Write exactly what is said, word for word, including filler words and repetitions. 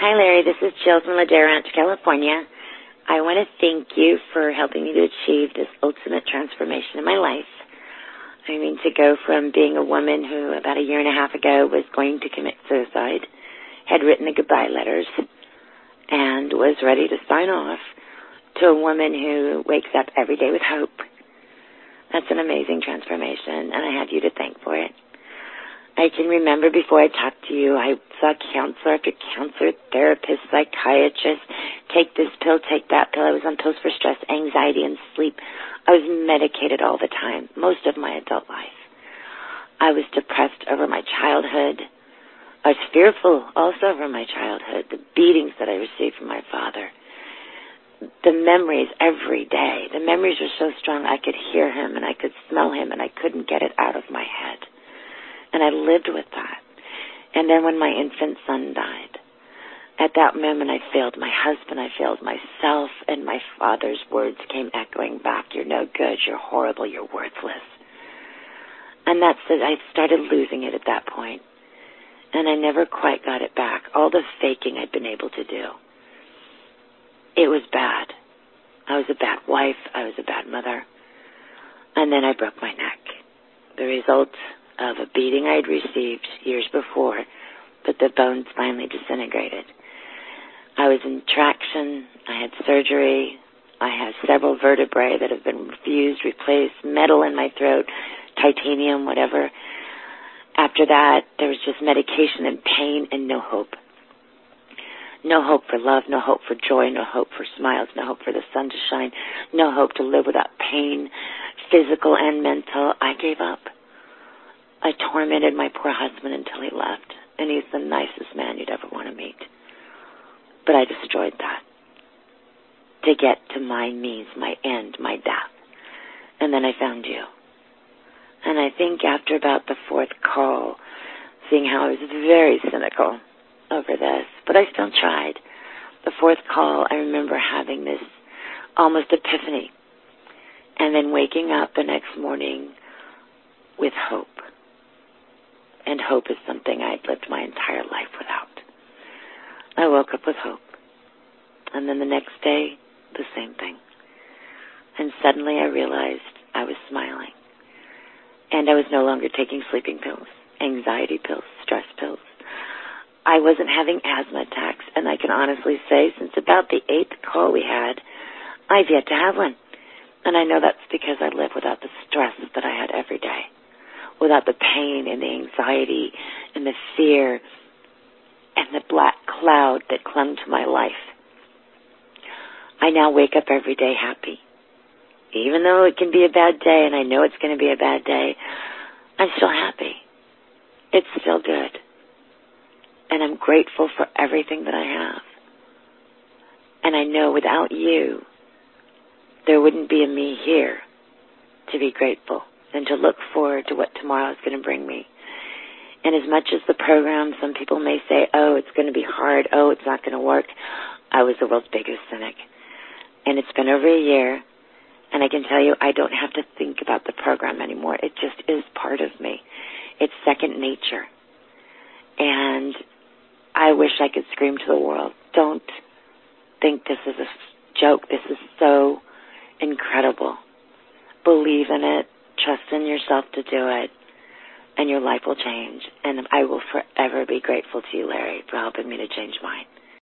Hi, Larry. This is Jill from Ladera Ranch, California. I want to thank you for helping me to achieve this ultimate transformation in my life. I mean, to go from being a woman who about a year and a half ago was going to commit suicide, had written the goodbye letters, and was ready to sign off, to a woman who wakes up every day with hope. That's an amazing transformation, and I have you to thank for it. I can remember before I talked to you, I saw counselor after counselor, therapist, psychiatrist, take this pill, take that pill. I was on pills for stress, anxiety, and sleep. I was medicated all the time, most of my adult life. I was depressed over my childhood. I was fearful also over my childhood, the beatings that I received from my father. The memories every day, the memories were so strong I could hear him and I could smell him and I couldn't get it out of my head. And I lived with that. And then when my infant son died, at that moment I failed my husband, I failed myself, and my father's words came echoing back, you're no good, you're horrible, you're worthless. And that's it. I started losing it at that point. And I never quite got it back. All the faking I'd been able to do. It was bad. I was a bad wife. I was a bad mother. And then I broke my neck. The result of a beating I had received years before, but the bones finally disintegrated. I was in traction. I had surgery. I have several vertebrae that have been fused, replaced, metal in my throat, titanium, whatever. After that, there was just medication and pain and no hope. No hope for love, no hope for joy, no hope for smiles, no hope for the sun to shine, no hope to live without pain, physical and mental. I gave up. I tormented my poor husband until he left, and he's the nicest man you'd ever want to meet. But I destroyed that to get to my means, my end, my death. And then I found you. And I think after about the fourth call, seeing how I was very cynical over this, but I still tried. The fourth call, I remember having this almost epiphany, and then waking up the next morning with hope. And hope is something I'd lived my entire life without. I woke up with hope. And then the next day, the same thing. And suddenly I realized I was smiling. And I was no longer taking sleeping pills, anxiety pills, stress pills. I wasn't having asthma attacks. And I can honestly say, since about the eighth call we had, I've yet to have one. And I know that's because I live without the stress that I had every day, without the pain and the anxiety and the fear and the black cloud that clung to my life. I now wake up every day happy. Even though it can be a bad day, and I know it's going to be a bad day, I'm still happy. It's still good. And I'm grateful for everything that I have. And I know without you, there wouldn't be a me here to be grateful and to look forward to what tomorrow is going to bring me. And as much as the program, some people may say, oh, it's going to be hard, oh, it's not going to work, I was the world's biggest cynic. And it's been over a year, and I can tell you I don't have to think about the program anymore. It just is part of me. It's second nature. And I wish I could scream to the world, don't think this is a joke. This is so incredible. Believe in it. Trust in yourself to do it, and your life will change. And I will forever be grateful to you, Larry, for helping me to change mine.